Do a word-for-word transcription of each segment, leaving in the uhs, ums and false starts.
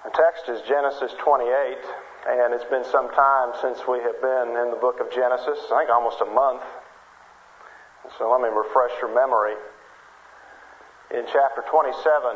The text is Genesis twenty-eight, and it's been some time since we have been in the book of Genesis, I think almost a month. So let me refresh your memory. In chapter twenty-seven,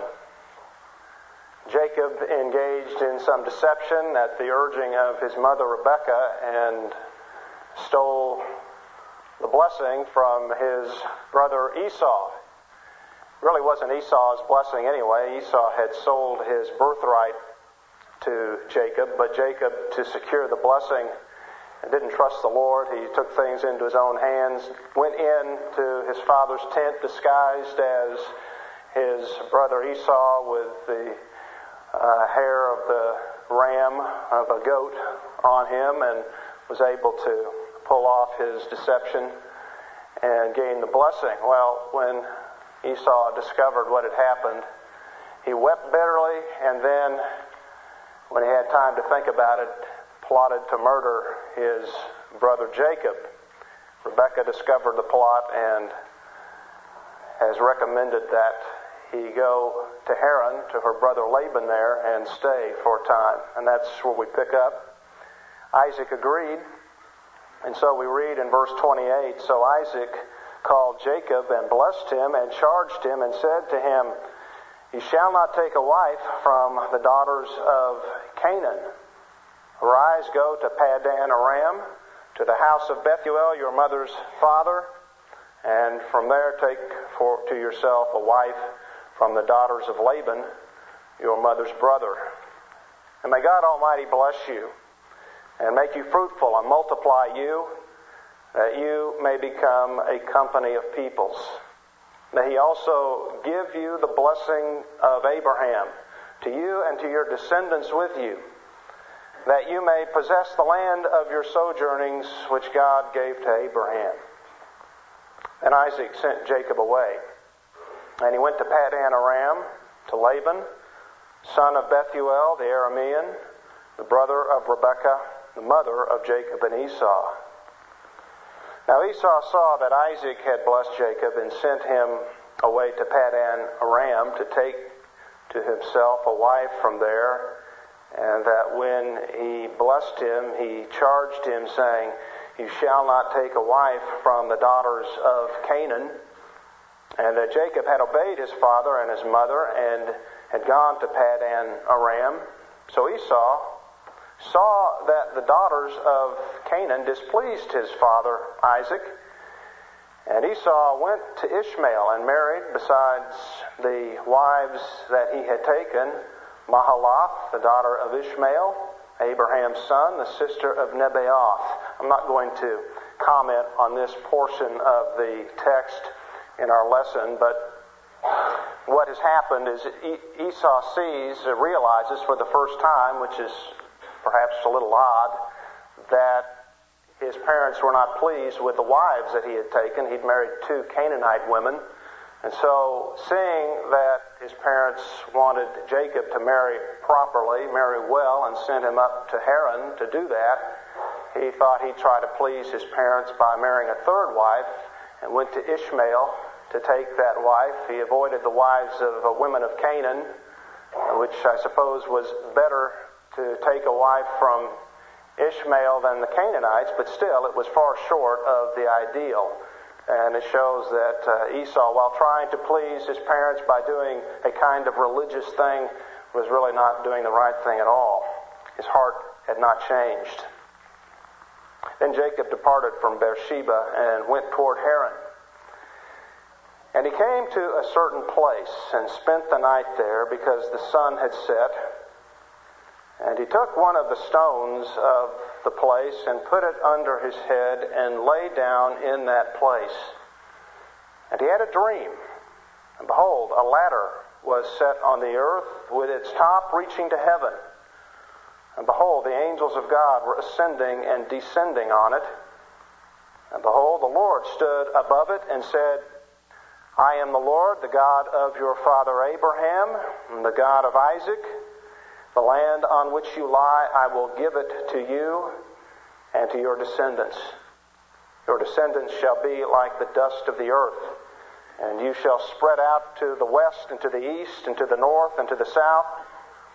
Jacob engaged in some deception at the urging of his mother Rebekah and stole the blessing from his brother Esau. It really wasn't Esau's blessing anyway. Esau had sold his birthright to Jacob, but Jacob, to secure the blessing, didn't trust the Lord. He took things into his own hands, went into his father's tent disguised as his brother Esau with the uh, hair of the ram, of a goat, on him, and was able to pull off his deception and gain the blessing. Well, when Esau discovered what had happened, he wept bitterly, and then, when he had time to think about it, plotted to murder his brother Jacob. Rebekah discovered the plot and has recommended that he go to Haran, to her brother Laban there, and stay for a time. And that's where we pick up. Isaac agreed, and so we read in verse twenty-eight, so Isaac called Jacob and blessed him and charged him and said to him, "You shall not take a wife from the daughters of Canaan. Arise, go to Padan Aram, to the house of Bethuel, your mother's father, and from there take for to yourself a wife from the daughters of Laban, your mother's brother. And may God Almighty bless you, and make you fruitful, and multiply you, that you may become a company of peoples. May He also give you the blessing of Abraham, to you and to your descendants with you, that you may possess the land of your sojournings which God gave to Abraham." And Isaac sent Jacob away. And he went to Padan Aram, to Laban, son of Bethuel the Aramean, the brother of Rebekah, the mother of Jacob and Esau. Now Esau saw that Isaac had blessed Jacob and sent him away to Padan Aram to take to himself a wife from there, and that when he blessed him, he charged him, saying, "You shall not take a wife from the daughters of Canaan." And that Jacob had obeyed his father and his mother and had gone to Padan Aram. So Esau saw that the daughters of Canaan displeased his father Isaac. And Esau went to Ishmael and married, besides the wives that he had taken, Mahalath, the daughter of Ishmael, Abraham's son, the sister of Nebaioth. I'm not going to comment on this portion of the text in our lesson, but what has happened is Esau sees, realizes for the first time, which is perhaps a little odd, that his parents were not pleased with the wives that he had taken. He'd married two Canaanite women. And so, seeing that his parents wanted Jacob to marry properly, marry well, and sent him up to Haran to do that, he thought he'd try to please his parents by marrying a third wife, and went to Ishmael to take that wife. He avoided the wives of the women of Canaan, which I suppose was better to take a wife from Ishmael than the Canaanites, but still it was far short of the ideal. And it shows that uh, Esau, while trying to please his parents by doing a kind of religious thing, was really not doing the right thing at all. His heart had not changed. Then Jacob departed from Beersheba and went toward Haran. And he came to a certain place and spent the night there, because the sun had set. And he took one of the stones of the place and put it under his head and lay down in that place. And he had a dream. And behold, a ladder was set on the earth with its top reaching to heaven. And behold, the angels of God were ascending and descending on it. And behold, the Lord stood above it and said, "I am the Lord, the God of your father Abraham, and the God of Isaac. The land on which you lie, I will give it to you and to your descendants. Your descendants shall be like the dust of the earth, and you shall spread out to the west and to the east and to the north and to the south.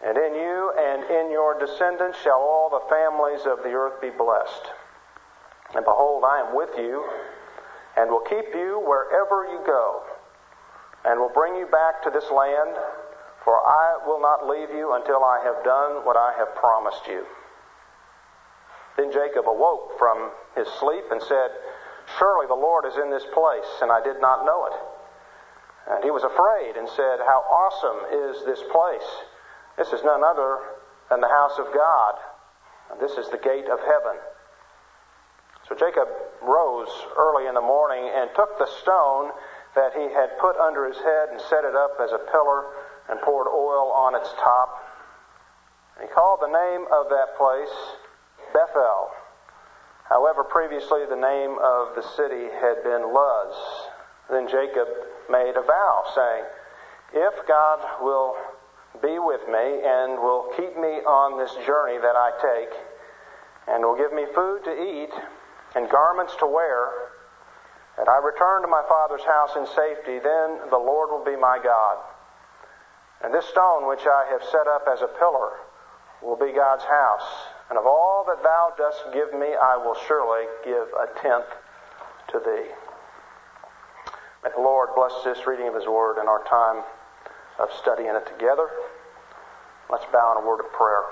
And in you and in your descendants shall all the families of the earth be blessed. And behold, I am with you, and will keep you wherever you go, and will bring you back to this land, for I will not leave you until I have done what I have promised you. Then Jacob awoke from his sleep and said, Surely the Lord is in this place, and I did not know it. And he was afraid and said, How awesome is this place! This is none other than the house of God, and this is the gate of heaven. So Jacob rose early in the morning and took the stone that he had put under his head and set it up as a pillar and poured oil on its top. And he called the name of that place Bethel. However, previously the name of the city had been Luz. Then Jacob made a vow, saying, If God will be with me and will keep me on this journey that I take, and will give me food to eat and garments to wear, and I return to my father's house in safety, then the Lord will be my God. And this stone which I have set up as a pillar will be God's house. And of all that thou dost give me, I will surely give a tenth to thee. May the Lord bless this reading of His Word and our time of studying it together. Let's bow in a word of prayer.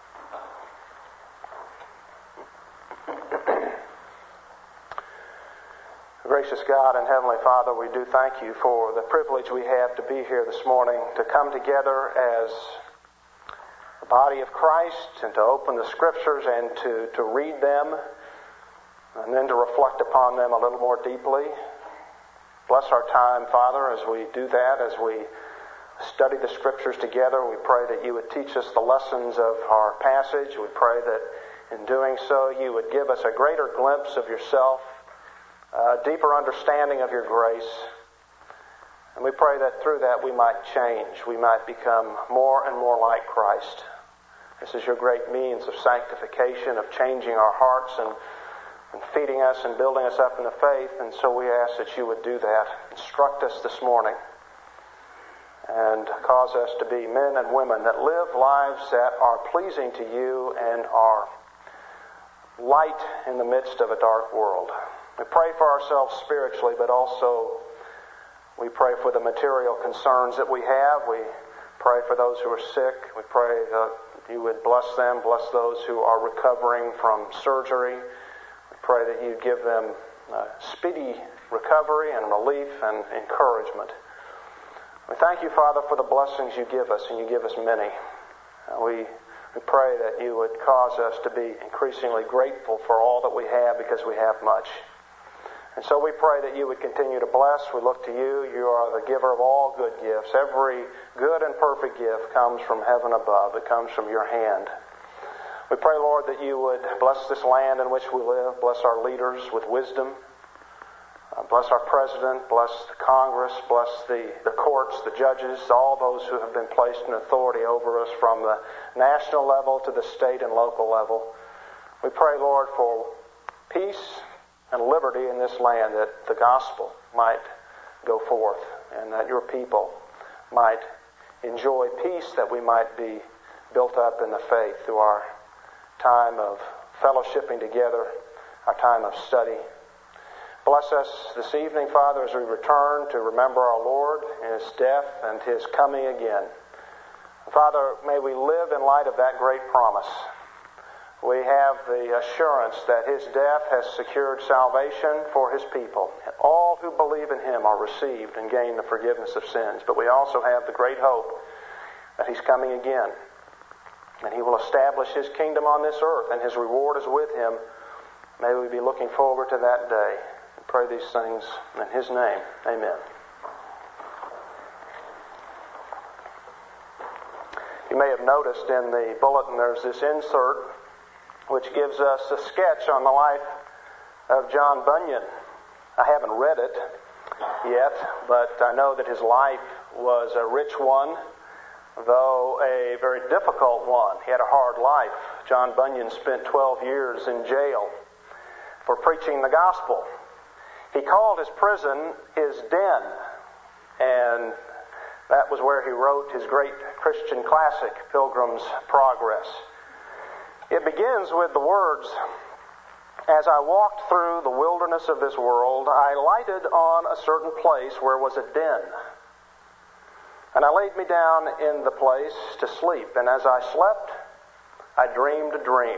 Gracious God and Heavenly Father, we do thank you for the privilege we have to be here this morning, to come together as the body of Christ and to open the Scriptures and to, to read them and then to reflect upon them a little more deeply. Bless our time, Father, as we do that, as we study the Scriptures together. We pray that you would teach us the lessons of our passage. We pray that in doing so you would give us a greater glimpse of yourself, a deeper understanding of your grace. And we pray that through that we might change. We might become more and more like Christ. This is your great means of sanctification, of changing our hearts and, and feeding us and building us up in the faith. And so we ask that you would do that. Instruct us this morning and cause us to be men and women that live lives that are pleasing to you and are light in the midst of a dark world. We pray for ourselves spiritually, but also we pray for the material concerns that we have. We pray for those who are sick. We pray that you would bless them, bless those who are recovering from surgery. We pray that you give them uh, speedy recovery and relief and encouragement. We thank you, Father, for the blessings you give us, and you give us many. Uh, we, we pray that you would cause us to be increasingly grateful for all that we have, because we have much. And so we pray that you would continue to bless. We look to you. You are the giver of all good gifts. Every good and perfect gift comes from heaven above. It comes from your hand. We pray, Lord, that you would bless this land in which we live. Bless our leaders with wisdom. Uh, bless our president. Bless the Congress. Bless the, the courts, the judges, all those who have been placed in authority over us from the national level to the state and local level. We pray, Lord, for peace and liberty in this land, that the gospel might go forth and that your people might enjoy peace, that we might be built up in the faith through our time of fellowshipping together, our time of study. Bless us this evening, Father, as we return to remember our Lord and His death and His coming again. Father, may we live in light of that great promise. We have the assurance that His death has secured salvation for His people. All who believe in Him are received and gain the forgiveness of sins. But we also have the great hope that He's coming again. And He will establish His kingdom on this earth, and His reward is with Him. May we be looking forward to that day. We pray these things in His name. Amen. You may have noticed in the bulletin there's this insert which gives us a sketch on the life of John Bunyan. I haven't read it yet, but I know that his life was a rich one, though a very difficult one. He had a hard life. John Bunyan spent twelve years in jail for preaching the gospel. He called his prison his den, and That was where he wrote his great Christian classic, Pilgrim's Progress. It begins with the words, "As I walked through the wilderness of this world, I lighted on a certain place where was a den. And I laid me down in the place to sleep. And as I slept, I dreamed a dream."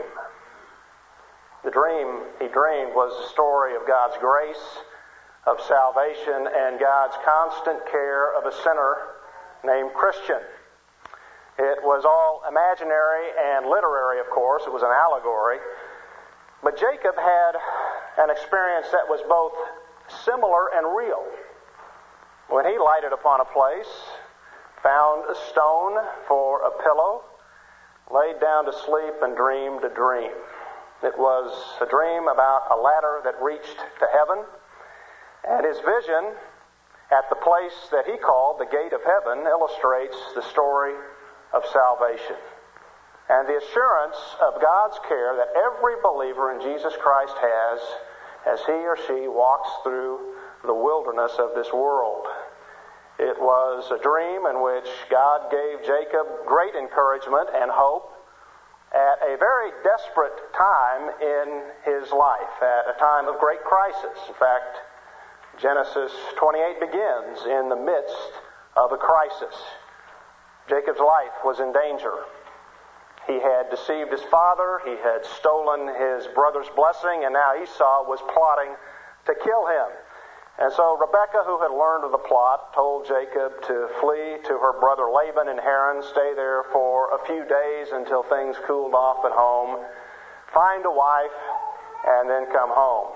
The dream he dreamed was the story of God's grace, of salvation, and God's constant care of a sinner named Christian. It was all imaginary and literary, of course. It was an allegory. But Jacob had an experience that was both similar and real. When he lighted upon a place, found a stone for a pillow, laid down to sleep, and dreamed a dream. It was a dream about a ladder that reached to heaven, and his vision at the place that he called the gate of heaven illustrates the story of salvation and the assurance of God's care that every believer in Jesus Christ has as he or she walks through the wilderness of this world. It was a dream in which God gave Jacob great encouragement and hope at a very desperate time in his life, at a time of great crisis. In fact, Genesis twenty-eight begins in the midst of a crisis. Jacob's life was in danger. He had deceived his father, he had stolen his brother's blessing, and now Esau was plotting to kill him. And so Rebekah, who had learned of the plot, told Jacob to flee to her brother Laban in Haran, stay there for a few days until things cooled off at home, find a wife, and then come home.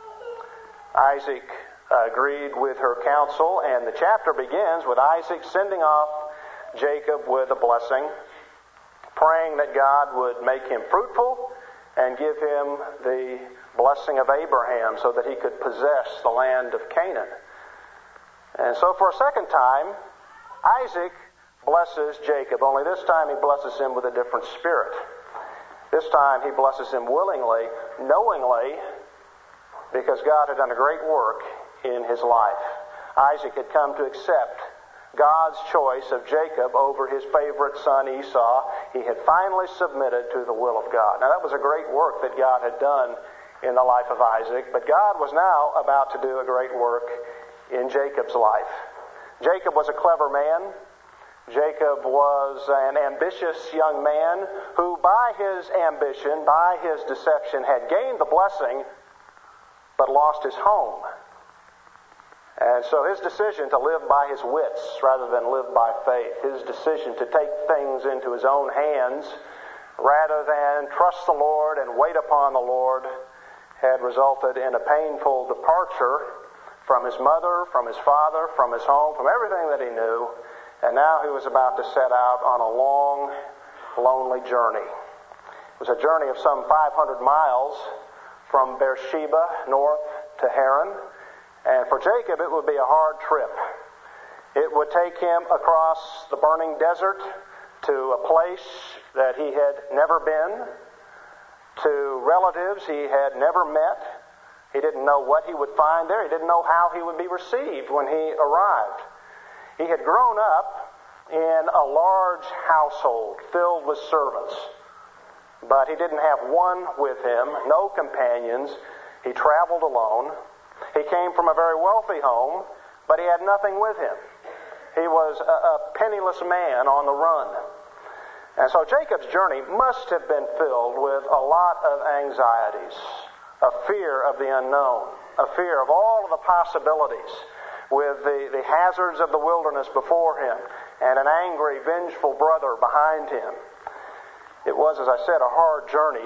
Isaac agreed with her counsel, and the chapter begins with Isaac sending off Jacob with a blessing, praying that God would make him fruitful and give him the blessing of Abraham so that he could possess the land of Canaan. And so for a second time, Isaac blesses Jacob, only this time he blesses him with a different spirit. This time he blesses him willingly, knowingly, because God had done a great work in his life. Isaac had come to accept God's choice of Jacob over his favorite son Esau. He had finally submitted to the will of God. Now that was a great work that God had done in the life of Isaac, but God was now about to do a great work in Jacob's life. Jacob was a clever man. Jacob was an ambitious young man who by his ambition, by his deception, had gained the blessing but lost his home. And so his decision to live by his wits rather than live by faith, his decision to take things into his own hands rather than trust the Lord and wait upon the Lord, had resulted in a painful departure from his mother, from his father, from his home, from everything that he knew. And now he was about to set out on a long, lonely journey. It was a journey of some five hundred miles from Beersheba north to Haran. And for Jacob, it would be a hard trip. It would take him across the burning desert to a place that he had never been, to relatives he had never met. He didn't know what he would find there. He didn't know how he would be received when he arrived. He had grown up in a large household filled with servants, but he didn't have one with him, no companions. He traveled alone. He came from a very wealthy home, but he had nothing with him. He was a, a penniless man on the run. And so Jacob's journey must have been filled with a lot of anxieties, a fear of the unknown, a fear of all of the possibilities, with the, the hazards of the wilderness before him, and an angry, vengeful brother behind him. It was, as I said, a hard journey,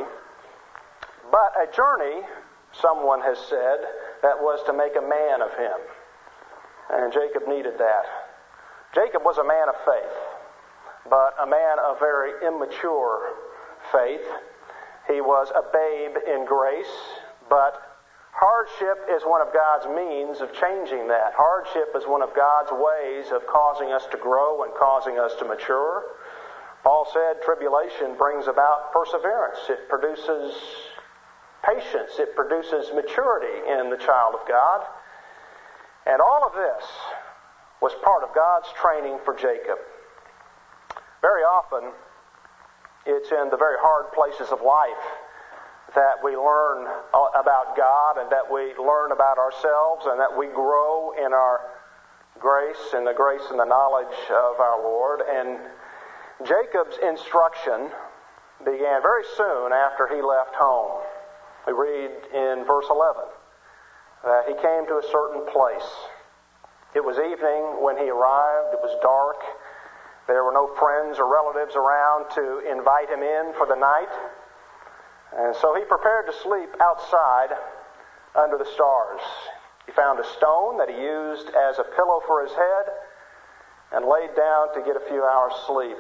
but a journey, someone has said, that was to make a man of him. And Jacob needed that. Jacob was a man of faith, but a man of very immature faith. He was a babe in grace, but hardship is one of God's means of changing that. Hardship is one of God's ways of causing us to grow and causing us to mature. Paul said tribulation brings about perseverance. It produces patience. It produces maturity in the child of God. And all of this was part of God's training for Jacob. Very often, it's in the very hard places of life that we learn about God and that we learn about ourselves and that we grow in our grace and the grace and the knowledge of our Lord. And Jacob's instruction began very soon after he left home. We read in verse eleven that he came to a certain place. It was evening when he arrived. It was dark. There were no friends or relatives around to invite him in for the night. And so he prepared to sleep outside under the stars. He found a stone that he used as a pillow for his head and laid down to get a few hours sleep.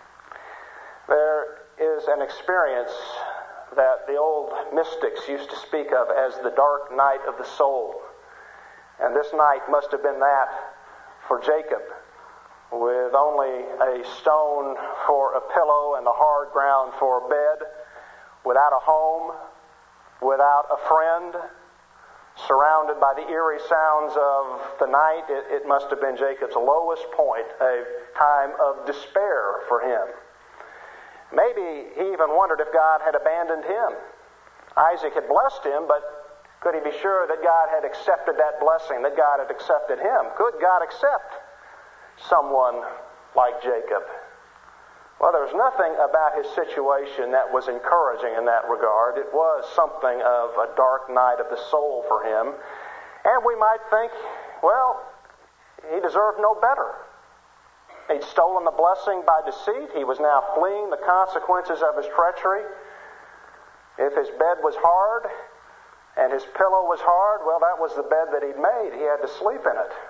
There is an experience that the old mystics used to speak of as the dark night of the soul. And this night must have been that for Jacob, with only a stone for a pillow and the hard ground for a bed, without a home, without a friend, surrounded by the eerie sounds of the night. It, it must have been Jacob's lowest point, a time of despair for him. Maybe he even wondered if God had abandoned him. Isaac had blessed him, but could he be sure that God had accepted that blessing, that God had accepted him? Could God accept someone like Jacob? Well, there was nothing about his situation that was encouraging in that regard. It was something of a dark night of the soul for him. And we might think, well, he deserved no better. He'd stolen the blessing by deceit. He was now fleeing the consequences of his treachery. If his bed was hard and his pillow was hard, well, that was the bed that he'd made. He had to sleep in it.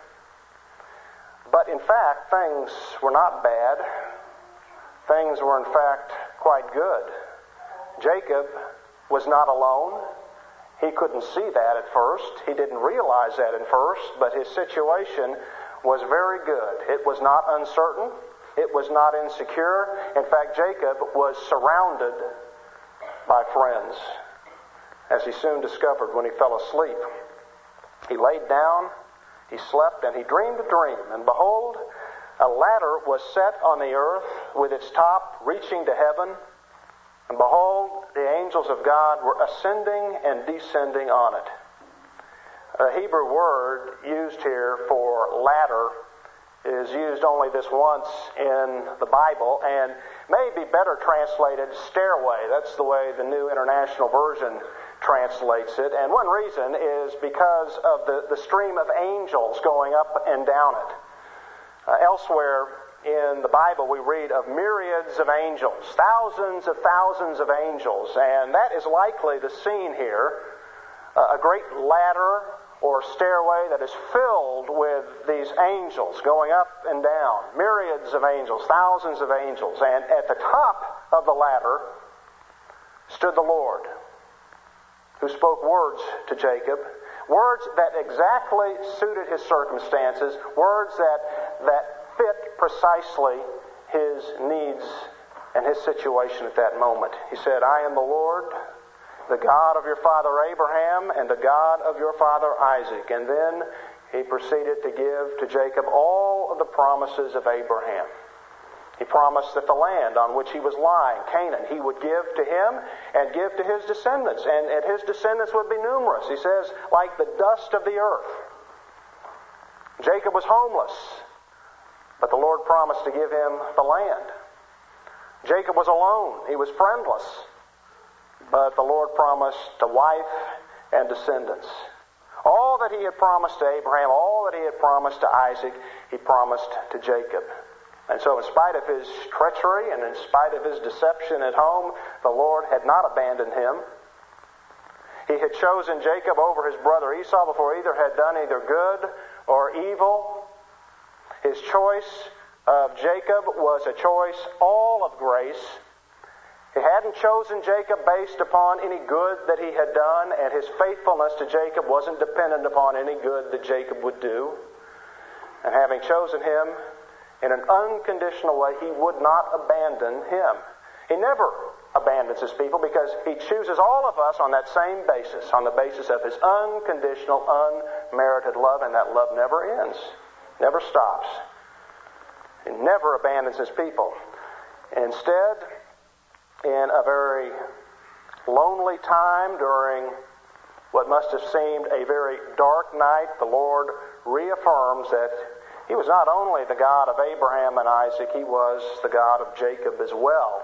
But in fact, things were not bad. Things were in fact quite good. Jacob was not alone. He couldn't see that at first. He didn't realize that at first, but his situation was very good. It was not uncertain. It was not insecure. In fact, Jacob was surrounded by friends, as he soon discovered when he fell asleep. He laid down, he slept, and he dreamed a dream. And behold, a ladder was set on the earth with its top reaching to heaven. And behold, the angels of God were ascending and descending on it. The Hebrew word used here for ladder is used only this once in the Bible and may be better translated stairway. That's the way the New International Version translates it. And one reason is because of the, the stream of angels going up and down it. Uh, elsewhere in the Bible we read of myriads of angels, thousands of thousands of angels, and that is likely the scene here. Uh, a great ladder or stairway that is filled with these angels going up and down. Myriads of angels, thousands of angels. And at the top of the ladder stood the Lord, who spoke words to Jacob, words that exactly suited his circumstances, words that, that fit precisely his needs and his situation at that moment. He said, I am the Lord, the God of your father Abraham and the God of your father Isaac. And then he proceeded to give to Jacob all of the promises of Abraham. He promised that the land on which he was lying, Canaan, he would give to him and give to his descendants. And, and his descendants would be numerous. He says, like the dust of the earth. Jacob was homeless, but the Lord promised to give him the land. Jacob was alone. He was friendless. But the Lord promised a wife and descendants. All that he had promised to Abraham, all that he had promised to Isaac, he promised to Jacob. And so in spite of his treachery and in spite of his deception at home, the Lord had not abandoned him. He had chosen Jacob over his brother Esau before either had done either good or evil. His choice of Jacob was a choice all of grace. He hadn't chosen Jacob based upon any good that he had done, and his faithfulness to Jacob wasn't dependent upon any good that Jacob would do. And having chosen him in an unconditional way, he would not abandon him. He never abandons his people because he chooses all of us on that same basis, on the basis of his unconditional, unmerited love, and that love never ends. never stops. He never abandons his people. Instead, in a very lonely time during what must have seemed a very dark night, the Lord reaffirms that He was not only the God of Abraham and Isaac, He was the God of Jacob as well.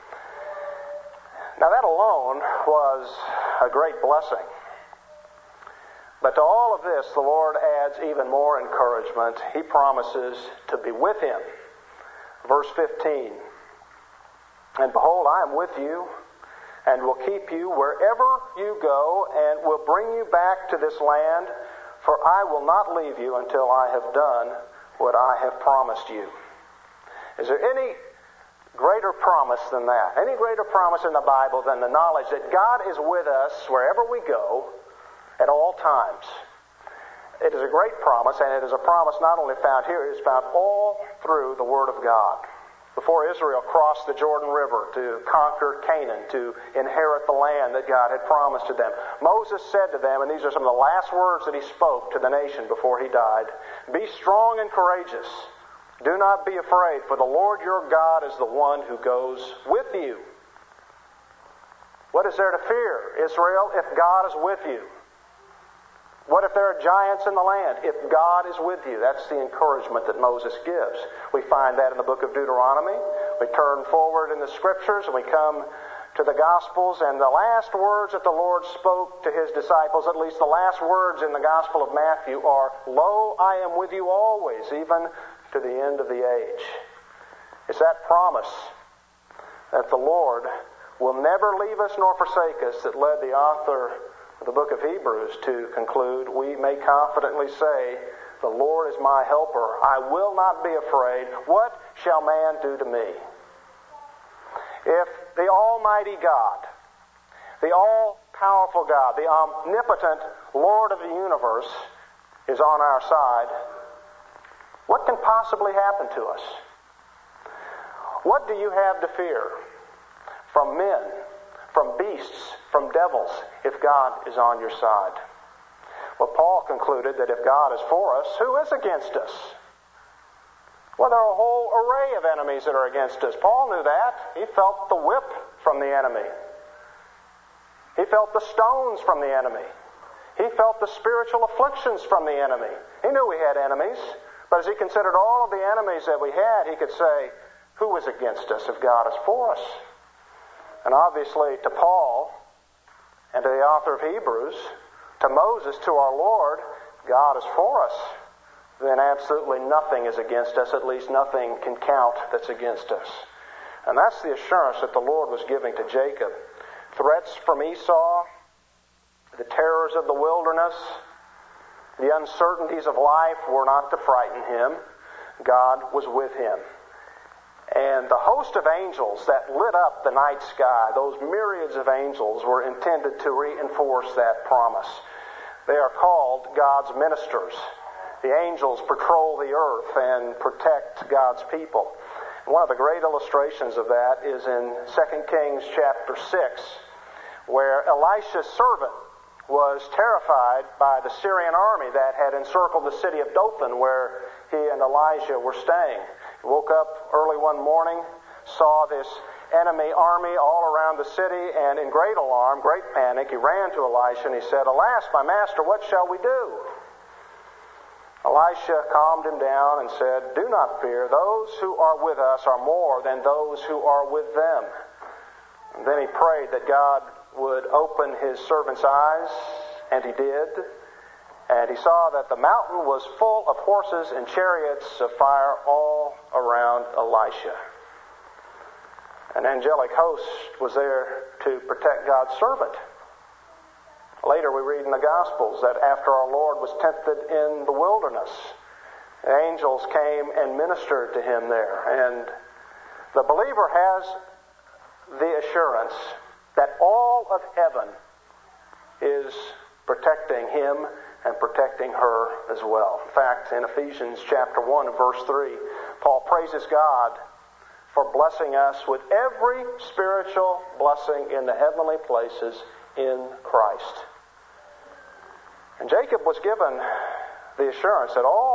Now that alone was a great blessing. But to all of this, the Lord adds even more encouragement. He promises to be with him. Verse fifteen, "And behold, I am with you, and will keep you wherever you go, and will bring you back to this land, for I will not leave you until I have done what I have promised you." Is there any greater promise than that? Any greater promise in the Bible than the knowledge that God is with us wherever we go at all times? It is a great promise, and it is a promise not only found here, it is found all through the Word of God. Before Israel crossed the Jordan River to conquer Canaan, to inherit the land that God had promised to them, Moses said to them, and these are some of the last words that he spoke to the nation before he died, "Be strong and courageous. Do not be afraid, for the Lord your God is the one who goes with you." What is there to fear, Israel, if God is with you? What if there are giants in the land? If God is with you, that's the encouragement that Moses gives. We find that in the book of Deuteronomy. We turn forward in the Scriptures and we come to the Gospels, and the last words that the Lord spoke to His disciples, at least the last words in the Gospel of Matthew, are, "Lo, I am with you always, even to the end of the age." It's that promise that the Lord will never leave us nor forsake us that led the author of the book of Hebrews to conclude, "We may confidently say, the Lord is my helper. I will not be afraid. What shall man do to me?" If the Almighty God, the all-powerful God, the omnipotent Lord of the universe is on our side, what can possibly happen to us? What do you have to fear from men, from beasts, from devils, if God is on your side? Well, Paul concluded that if God is for us, who is against us? Well, there are a whole array of enemies that are against us. Paul knew that. He felt the whip from the enemy. He felt the stones from the enemy. He felt the spiritual afflictions from the enemy. He knew we had enemies. But as he considered all of the enemies that we had, he could say, who is against us if God is for us? And obviously to Paul and to the author of Hebrews, to Moses, to our Lord, God is for us. Then absolutely nothing is against us. At least nothing can count that's against us. And that's the assurance that the Lord was giving to Jacob. Threats from Esau, the terrors of the wilderness, the uncertainties of life were not to frighten him. God was with him. And the host of angels that lit up the night sky, those myriads of angels, were intended to reinforce that promise. They are called God's ministers. The angels patrol the earth and protect God's people. And one of the great illustrations of that is in Second Kings chapter six, where Elisha's servant was terrified by the Syrian army that had encircled the city of Dothan, where he and Elijah were staying. He woke up early one morning, saw this enemy army all around the city, and in great alarm, great panic, he ran to Elisha and he said, "Alas, my master, what shall we do?" Elisha calmed him down and said, "Do not fear. Those who are with us are more than those who are with them." And then he prayed that God would open his servant's eyes, and he did. And he saw that the mountain was full of horses and chariots of fire all around Elisha. An angelic host was there to protect God's servant. Later we read in the Gospels that after our Lord was tempted in the wilderness, the angels came and ministered to him there. And the believer has the assurance that all of heaven is protecting him and protecting her as well. In fact, in Ephesians chapter one and verse three, Paul praises God for blessing us with every spiritual blessing in the heavenly places in Christ. And Jacob was given the assurance that all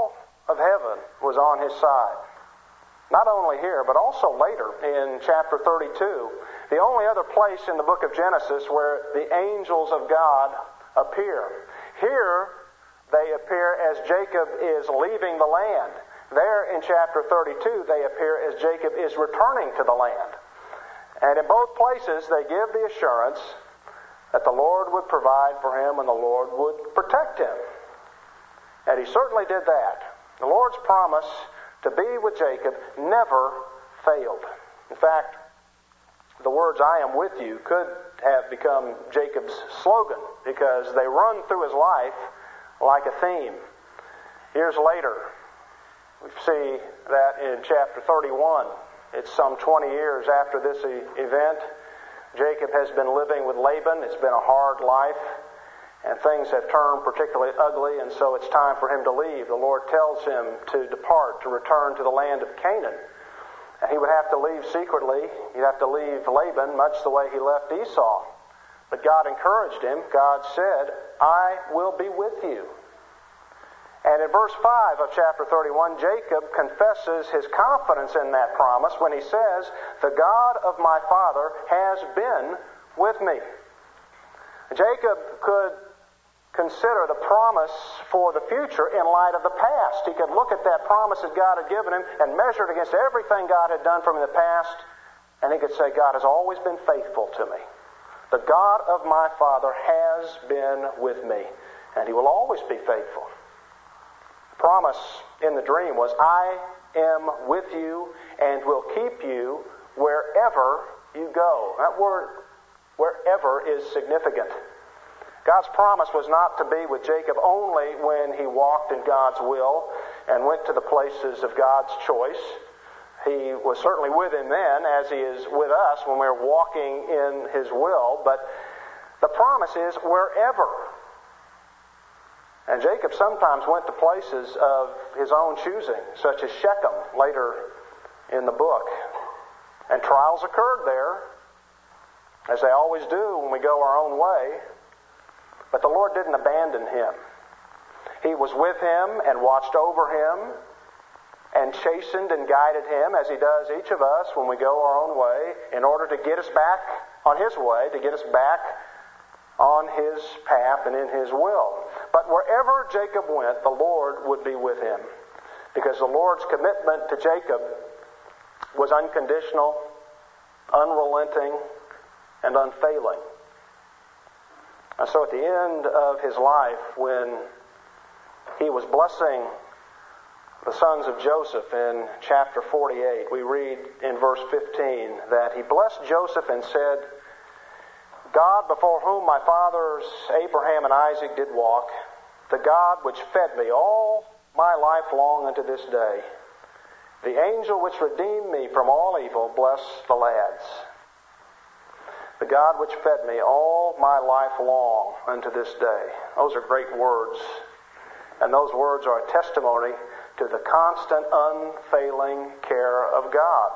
of heaven was on his side. Not only here, but also later in chapter thirty-two, the only other place in the book of Genesis where the angels of God appear. Here, they appear as Jacob is leaving the land. There in chapter thirty-two, they appear as Jacob is returning to the land. And in both places, they give the assurance that the Lord would provide for him and the Lord would protect him. And he certainly did that. The Lord's promise to be with Jacob never failed. In fact, the words, "I am with you," could have become Jacob's slogan because they run through his life like a theme. Years later, we see that in chapter thirty-one. It's some twenty years after this e- event. Jacob has been living with Laban. It's been a hard life, and things have turned particularly ugly, and so it's time for him to leave. The Lord tells him to depart, to return to the land of Canaan. And he would have to leave secretly. He'd have to leave Laban much the way he left Esau. But God encouraged him. God said, "I will be with you." And in verse five of chapter thirty-one, Jacob confesses his confidence in that promise when he says, "The God of my father has been with me." Jacob could consider the promise for the future in light of the past. He could look at that promise that God had given him and measure it against everything God had done for him in the past, and he could say, "God has always been faithful to me. The God of my father has been with me, and he will always be faithful." The promise in the dream was, "I am with you and will keep you wherever you go." That word, "wherever," is significant. God's promise was not to be with Jacob only when he walked in God's will and went to the places of God's choice. He was certainly with him then, as he is with us when we're walking in his will. But the promise is wherever. And Jacob sometimes went to places of his own choosing, such as Shechem later in the book. And trials occurred there, as they always do when we go our own way. But the Lord didn't abandon him. He was with him and watched over him and chastened and guided him, as he does each of us when we go our own way, in order to get us back on his way, to get us back on his path and in his will. But wherever Jacob went, the Lord would be with him, because the Lord's commitment to Jacob was unconditional, unrelenting, and unfailing. And so at the end of his life, when he was blessing the sons of Joseph in chapter forty-eight, we read in verse fifteen that he blessed Joseph and said, "God, before whom my fathers Abraham and Isaac did walk, the God which fed me all my life long unto this day, the angel which redeemed me from all evil, bless the lads. The God which fed me all my life long unto this day." Those are great words. And those words are a testimony to the constant, unfailing care of God.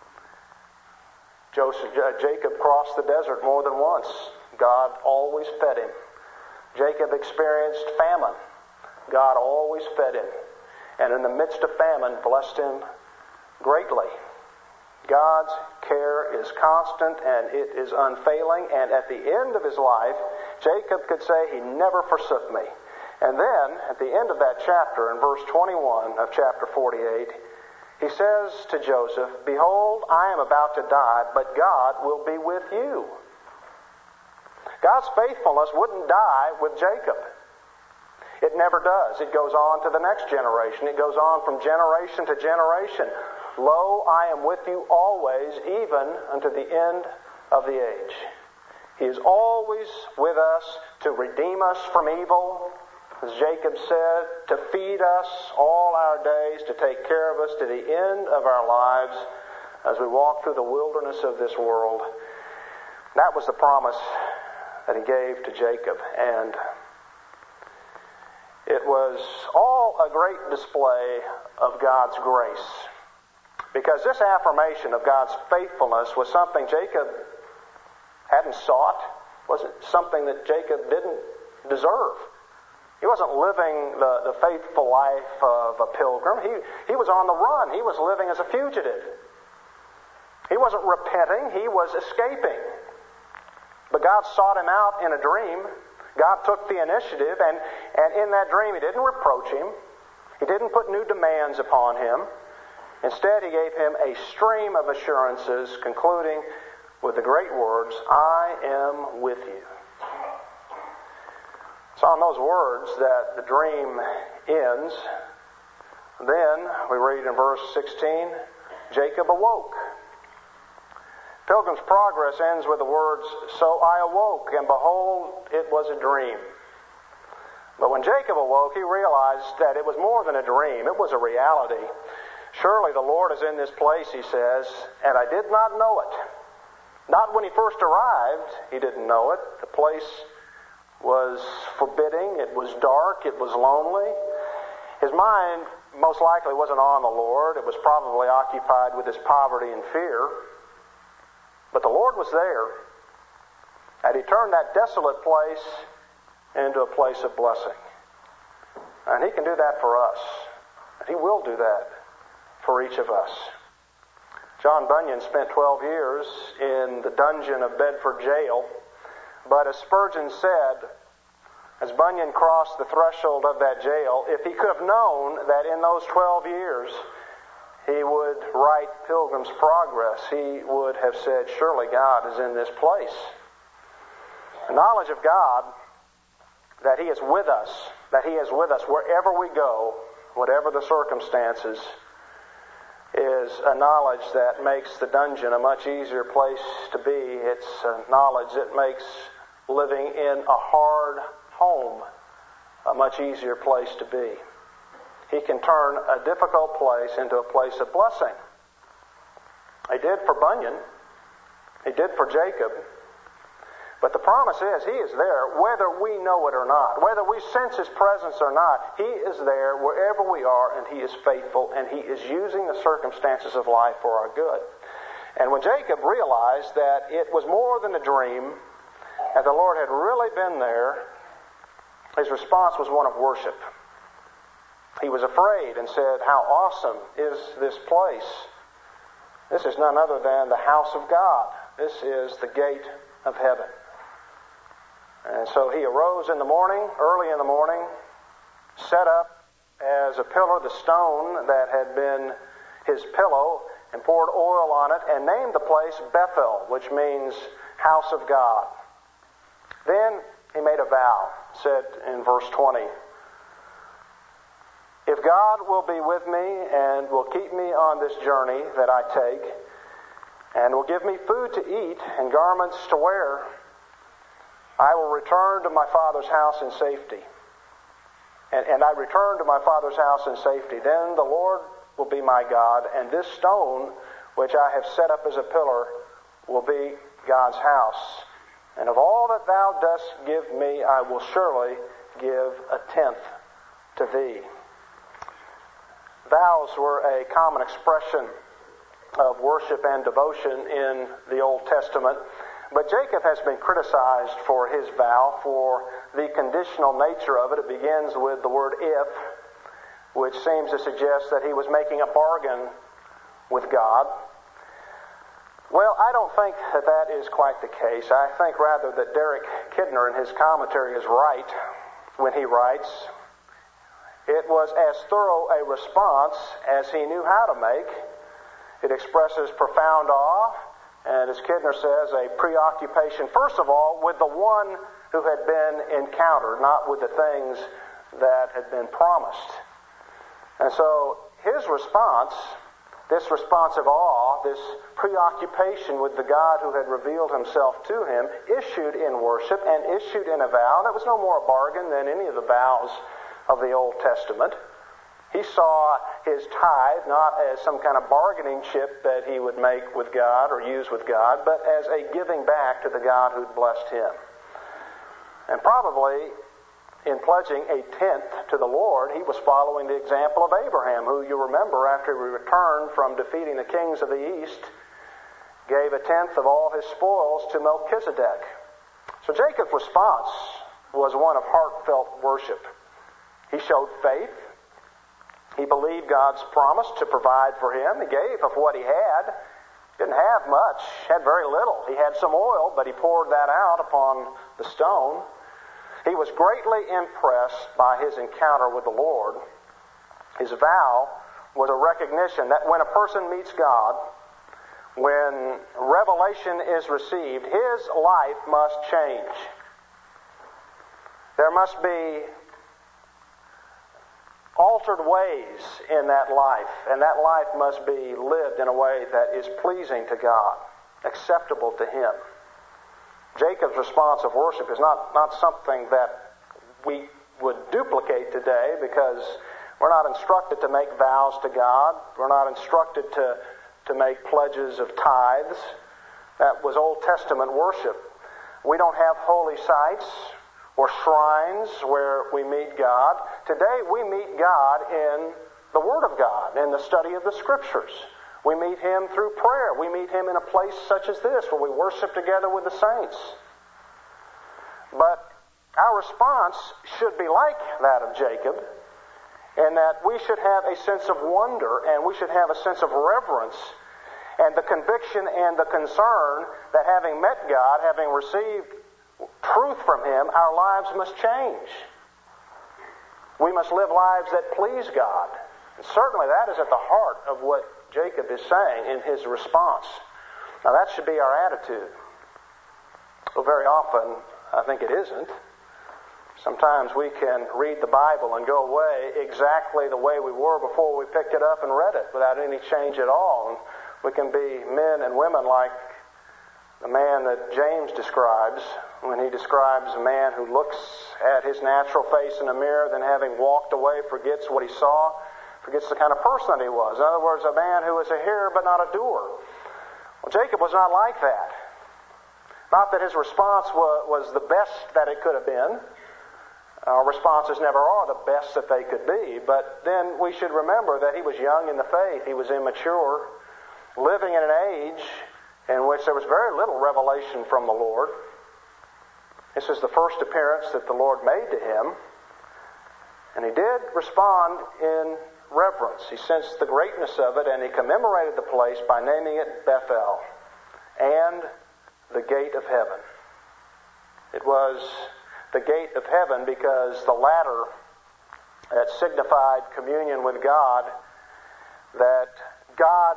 Joseph, Jacob crossed the desert more than once. God always fed him. Jacob experienced famine. God always fed him. And in the midst of famine, blessed him greatly. God's care is constant and it is unfailing. And at the end of his life, Jacob could say, "He never forsook me." And then, at the end of that chapter, in verse twenty-one of chapter forty-eight, he says to Joseph, "Behold, I am about to die, but God will be with you." God's faithfulness wouldn't die with Jacob. It never does. It goes on to the next generation. It goes on from generation to generation. "Lo, I am with you always, even unto the end of the age." He is always with us to redeem us from evil, as Jacob said, to feed us all our days, to take care of us to the end of our lives as we walk through the wilderness of this world. That was the promise that he gave to Jacob. And it was all a great display of God's grace, because this affirmation of God's faithfulness was something Jacob hadn't sought. It wasn't something that Jacob didn't deserve. He wasn't living the, the faithful life of a pilgrim. He, he was on the run. He was living as a fugitive. He wasn't repenting. He was escaping. But God sought him out in a dream. God took the initiative, and, and in that dream He didn't reproach him. He didn't put new demands upon him. Instead, He gave him a stream of assurances, concluding with the great words, "I am with you." It's on those words that the dream ends. Then we read in verse sixteen, Jacob awoke. Pilgrim's Progress ends with the words, "So I awoke, and behold, it was a dream." But when Jacob awoke, he realized that it was more than a dream. It was a reality. "Surely the Lord is in this place," he says, "and I did not know it." Not when he first arrived, he didn't know it. The place was forbidding, it was dark, it was lonely. His mind most likely wasn't on the Lord. It was probably occupied with his poverty and fear. But the Lord was there, and He turned that desolate place into a place of blessing. And He can do that for us. And He will do that for each of us. John Bunyan spent twelve years in the dungeon of Bedford Jail. But as Spurgeon said, as Bunyan crossed the threshold of that jail, if he could have known that in those twelve years he would write Pilgrim's Progress, he would have said, "Surely God is in this place." The knowledge of God, that He is with us, that He is with us wherever we go, whatever the circumstances, is a knowledge that makes the dungeon a much easier place to be. It's a knowledge that makes living in a hard home a much easier place to be. He can turn a difficult place into a place of blessing. He did for Bunyan. He did for Jacob. But the promise is He is there whether we know it or not. Whether we sense His presence or not, He is there wherever we are, and He is faithful, and He is using the circumstances of life for our good. And when Jacob realized that it was more than a dream, and the Lord had really been there, his response was one of worship. He was afraid and said, "How awesome is this place? This is none other than the house of God. This is the gate of heaven." And so he arose in the morning, early in the morning, set up as a pillar the stone that had been his pillow, and poured oil on it, and named the place Bethel, which means house of God. Then he made a vow, said in verse twenty, "If God will be with me and will keep me on this journey that I take, and will give me food to eat and garments to wear, I will return to my Father's house in safety. And, and I return to my Father's house in safety. Then the Lord will be my God, and this stone which I have set up as a pillar will be God's house. And of all that thou dost give me, I will surely give a tenth to thee." Vows were a common expression of worship and devotion in the Old Testament. But Jacob has been criticized for his vow, for the conditional nature of it. It begins with the word "if," which seems to suggest that he was making a bargain with God. Well, I don't think that that is quite the case. I think rather that Derek Kidner in his commentary is right when he writes, "It was as thorough a response as he knew how to make. It expresses profound awe, and as Kidner says, a preoccupation, first of all, with the one who had been encountered, not with the things that had been promised." And so his response, this response of awe, this preoccupation with the God who had revealed Himself to him, issued in worship and issued in a vow that was no more a bargain than any of the vows of the Old Testament. He saw his tithe not as some kind of bargaining chip that he would make with God or use with God, but as a giving back to the God who'd blessed him. And probably in pledging a tenth to the Lord, he was following the example of Abraham, who, you remember, after he returned from defeating the kings of the east, gave a tenth of all his spoils to Melchizedek. So Jacob's response was one of heartfelt worship. He showed faith. He believed God's promise to provide for him. He gave of what he had. Didn't have much, had very little. He had some oil, but he poured that out upon the stone. He was greatly impressed by his encounter with the Lord. His vow was a recognition that when a person meets God, when revelation is received, his life must change. There must be altered ways in that life, and that life must be lived in a way that is pleasing to God, acceptable to Him. Jacob's response of worship is not, not something that we would duplicate today, because we're not instructed to make vows to God. We're not instructed to, to make pledges of tithes. That was Old Testament worship. We don't have holy sites or shrines where we meet God. Today we meet God in the Word of God, in the study of the Scriptures. We meet Him through prayer. We meet Him in a place such as this, where we worship together with the saints. But our response should be like that of Jacob, in that we should have a sense of wonder, and we should have a sense of reverence, and the conviction and the concern that having met God, having received truth from Him, our lives must change. We must live lives that please God. And certainly that is at the heart of what Jacob is saying in his response. Now that should be our attitude. Well, very often, I think it isn't. Sometimes we can read the Bible and go away exactly the way we were before we picked it up and read it, without any change at all. And we can be men and women like the man that James describes, when he describes a man who looks at his natural face in a mirror, then having walked away forgets what he saw, forgets the kind of person that he was. In other words, a man who was a hearer but not a doer. Well, Jacob was not like that. Not that his response was, was the best that it could have been. Our responses never are the best that they could be, but then we should remember that he was young in the faith. He was immature, living in an age in which there was very little revelation from the Lord. This is the first appearance that the Lord made to him, and he did respond in reverence. He sensed the greatness of it, and he commemorated the place by naming it Bethel and the gate of heaven. It was the gate of heaven because the ladder that signified communion with God, that God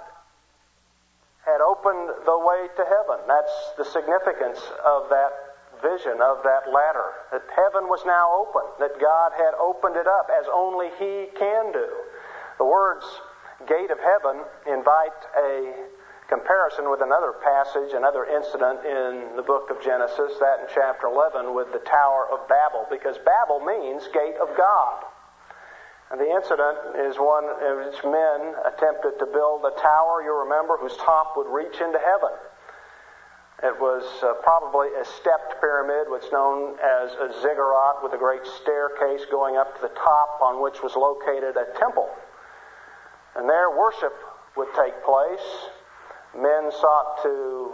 had opened the way to heaven. That's the significance of that vision, of that ladder. That heaven was now open, that God had opened it up as only He can do. The words gate of heaven invite a comparison with another passage, another incident in the book of Genesis, that in chapter eleven with the Tower of Babel, because Babel means gate of God. And the incident is one in which men attempted to build a tower, you remember, whose top would reach into heaven. It was uh, probably a stepped pyramid, what's known as a ziggurat, with a great staircase going up to the top, on which was located a temple. And there worship would take place. Men sought to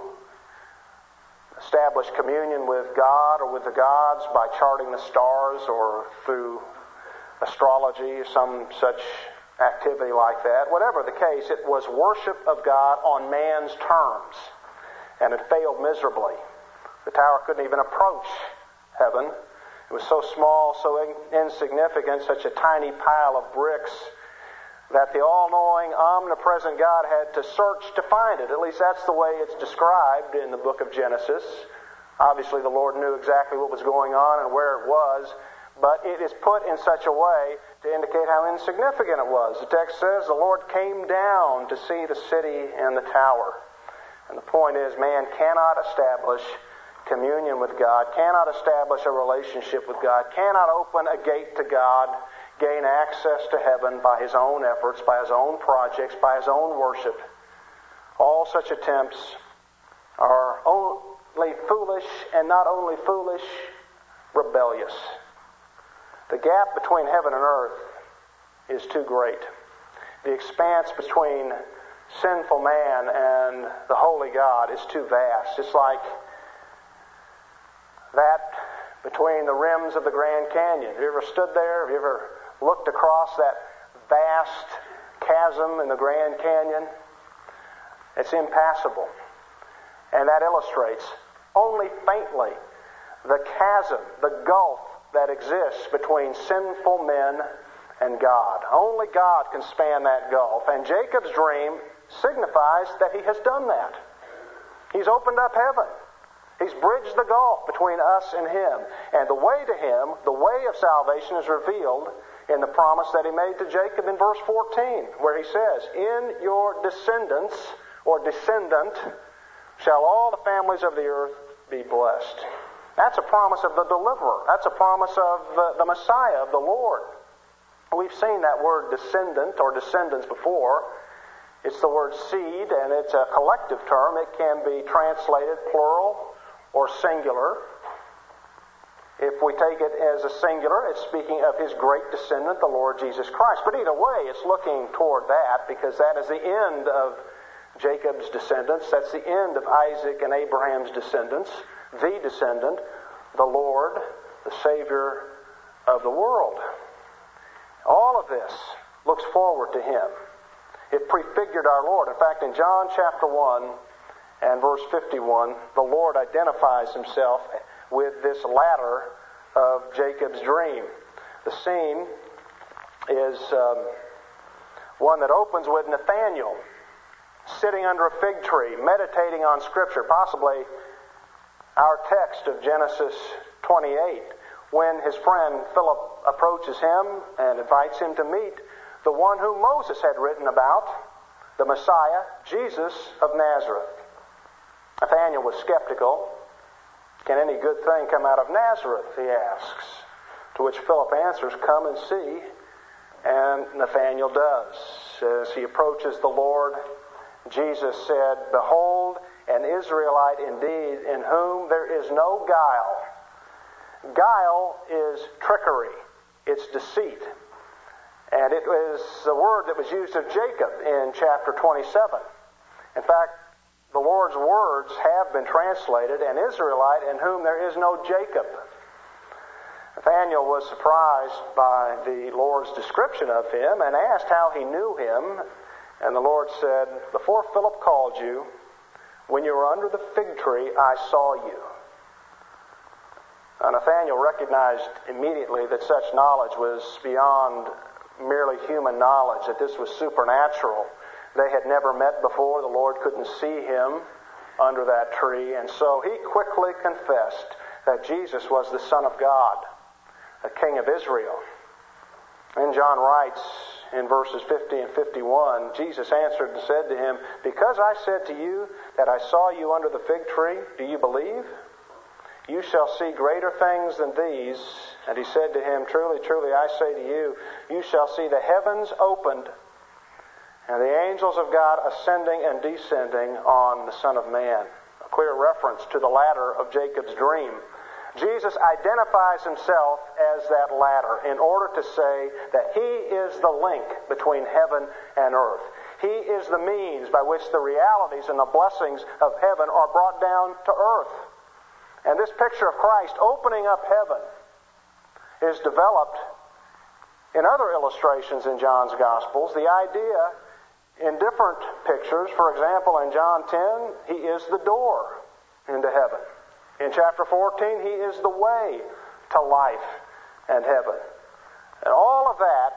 establish communion with God or with the gods by charting the stars or through astrology, some such activity like that. Whatever the case, it was worship of God on man's terms, and it failed miserably. The tower couldn't even approach heaven. It was so small, so insignificant, such a tiny pile of bricks, that the all-knowing, omnipresent God had to search to find it. At least that's the way it's described in the book of Genesis. Obviously, the Lord knew exactly what was going on and where it was, but it is put in such a way to indicate how insignificant it was. The text says the Lord came down to see the city and the tower. And the point is, man cannot establish communion with God, cannot establish a relationship with God, cannot open a gate to God, gain access to heaven by his own efforts, by his own projects, by his own worship. All such attempts are only foolish, and not only foolish, rebellious. The gap between heaven and earth is too great. The expanse between sinful man and the holy God is too vast. It's like that between the rims of the Grand Canyon. Have you ever stood there? Have you ever looked across that vast chasm in the Grand Canyon? It's impassable. And that illustrates only faintly the chasm, the gulf that exists between sinful men and God. Only God can span that gulf. And Jacob's dream signifies that he has done that. He's opened up heaven. He's bridged the gulf between us and him. And the way to him, the way of salvation, is revealed in the promise that he made to Jacob in verse fourteen, where he says, "In your descendants," or descendant, "shall all the families of the earth be blessed." That's a promise of the deliverer. That's a promise of the, the Messiah, of the Lord. We've seen that word descendant or descendants before. It's the word seed, and it's a collective term. It can be translated plural or singular. If we take it as a singular, it's speaking of his great descendant, the Lord Jesus Christ. But either way, it's looking toward that, because that is the end of Jacob's descendants. That's the end of Isaac and Abraham's descendants. The descendant, the Lord, the Savior of the world. All of this looks forward to him. It prefigured our Lord. In fact, in John chapter one and verse fifty-one, the Lord identifies himself with this ladder of Jacob's dream. The scene is um, one that opens with Nathanael sitting under a fig tree, meditating on Scripture, possibly our text of Genesis twenty-eight, when his friend Philip approaches him and invites him to meet the one whom Moses had written about, the Messiah, Jesus of Nazareth. Nathanael was skeptical. "Can any good thing come out of Nazareth?" he asks. To which Philip answers, "Come and see." And Nathanael does. As he approaches the Lord, Jesus said, "Behold, an Israelite indeed, in whom there is no guile." Guile is trickery. It's deceit. And it was the word that was used of Jacob in chapter twenty-seven. In fact, the Lord's words have been translated, "an Israelite in whom there is no Jacob." Nathanael was surprised by the Lord's description of him and asked how he knew him. And the Lord said, "Before Philip called you, when you were under the fig tree, I saw you." Now, Nathanael recognized immediately that such knowledge was beyond merely human knowledge, that this was supernatural. They had never met before. The Lord couldn't see him under that tree. And so he quickly confessed that Jesus was the Son of God, a King of Israel. And John writes in verses fifty and fifty-one, Jesus answered and said to him, "Because I said to you that I saw you under the fig tree, do you believe? You shall see greater things than these." And he said to him, "Truly, truly, I say to you, you shall see the heavens opened, and the angels of God ascending and descending on the Son of Man." A clear reference to the ladder of Jacob's dream. Jesus identifies himself as that ladder in order to say that he is the link between heaven and earth. He is the means by which the realities and the blessings of heaven are brought down to earth. And this picture of Christ opening up heaven is developed in other illustrations in John's Gospels. The idea in different pictures, for example, in John ten, he is the door into heaven. In chapter fourteen, he is the way to life and heaven. And all of that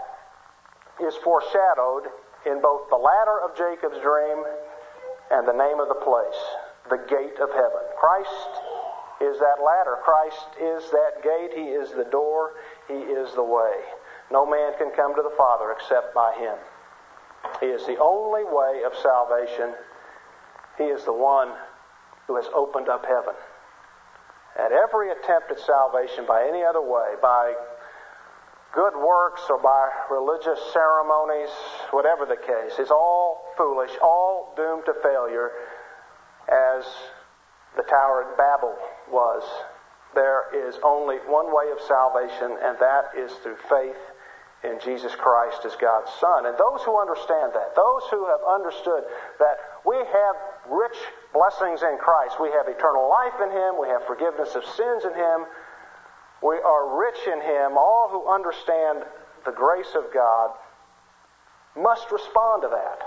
is foreshadowed in both the ladder of Jacob's dream and the name of the place, the gate of heaven. Christ is that ladder. Christ is that gate. He is the door. He is the way. No man can come to the Father except by him. He is the only way of salvation. He is the one who has opened up heaven. At every attempt at salvation by any other way, by good works or by religious ceremonies, whatever the case, is all foolish, all doomed to failure, as the Tower at Babel was. There is only one way of salvation, and that is through faith in Jesus Christ as God's Son. And those who understand that, those who have understood that we have rich blessings in Christ, we have eternal life in Him, we have forgiveness of sins in Him, we are rich in Him, all who understand the grace of God must respond to that.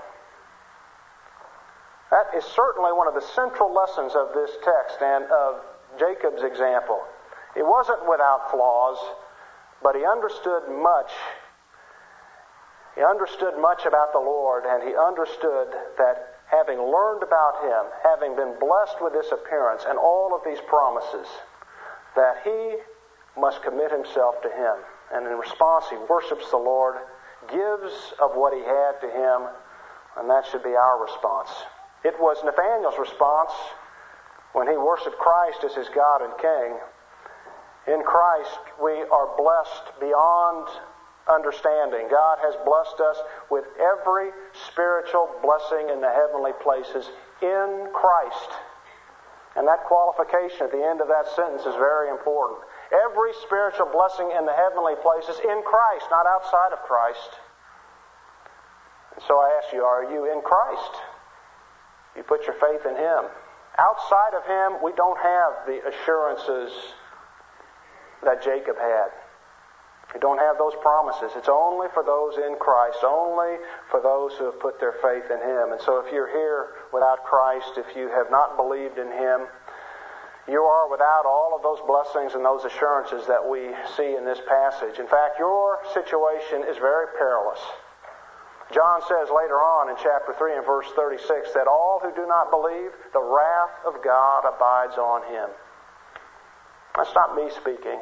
That is certainly one of the central lessons of this text and of Jacob's example. He wasn't without flaws, but he understood much. He understood much about the Lord, and he understood that having learned about Him, having been blessed with this appearance and all of these promises, that he must commit himself to Him. And in response, he worships the Lord, gives of what he had to Him, and that should be our response. It was Nathanael's response when he worshiped Christ as his God and King. In Christ, we are blessed beyond understanding. God has blessed us with every spiritual blessing in the heavenly places in Christ. And that qualification at the end of that sentence is very important. Every spiritual blessing in the heavenly places in Christ, not outside of Christ. And so I ask you, are you in Christ? You put your faith in Him. Outside of Him, we don't have the assurances that Jacob had. We don't have those promises. It's only for those in Christ, only for those who have put their faith in Him. And so if you're here without Christ, if you have not believed in Him, you are without all of those blessings and those assurances that we see in this passage. In fact, your situation is very perilous. John says later on in chapter three and verse thirty-six that all who do not believe, the wrath of God abides on him. That's not me speaking.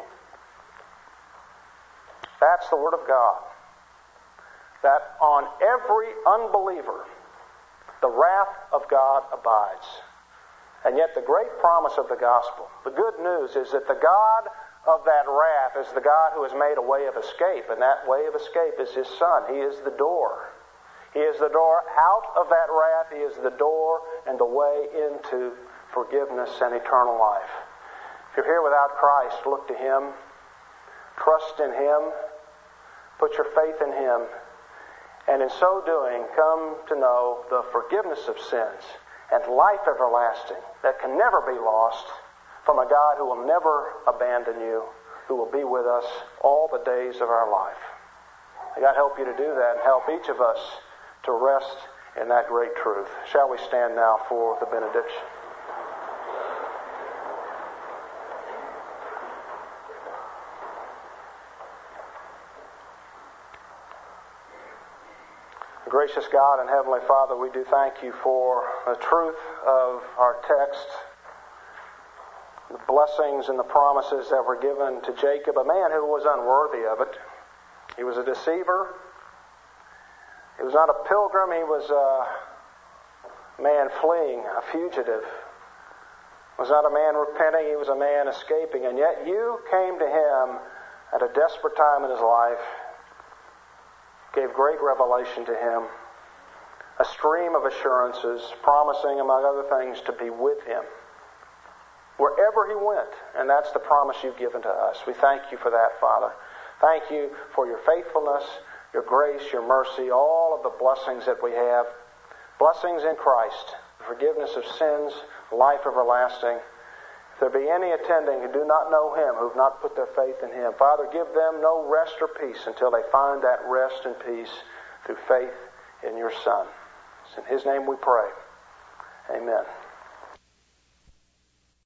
That's the Word of God. That on every unbeliever, the wrath of God abides. And yet the great promise of the gospel, the good news, is that the God of that wrath is the God who has made a way of escape. And that way of escape is His Son. He is the door. He is the door out of that wrath. He is the door and the way into forgiveness and eternal life. If you're here without Christ, look to Him. Trust in Him. Put your faith in Him. And in so doing, come to know the forgiveness of sins and life everlasting that can never be lost from a God who will never abandon you, who will be with us all the days of our life. May God help you to do that and help each of us to rest in that great truth. Shall we stand now for the benediction? Gracious God and Heavenly Father, we do thank You for the truth of our text, the blessings and the promises that were given to Jacob, a man who was unworthy of it. He was a deceiver. He was not a pilgrim. He was a man fleeing, a fugitive. He was not a man repenting. He was a man escaping. And yet You came to him at a desperate time in his life, gave great revelation to him, a stream of assurances, promising, among other things, to be with him wherever he went. And that's the promise You've given to us. We thank You for that, Father. Thank You for Your faithfulness, Your grace, Your mercy, all of the blessings that we have. Blessings in Christ, forgiveness of sins, life everlasting. If there be any attending who do not know Him, who have not put their faith in Him, Father, give them no rest or peace until they find that rest and peace through faith in Your Son. It's in His name we pray. Amen.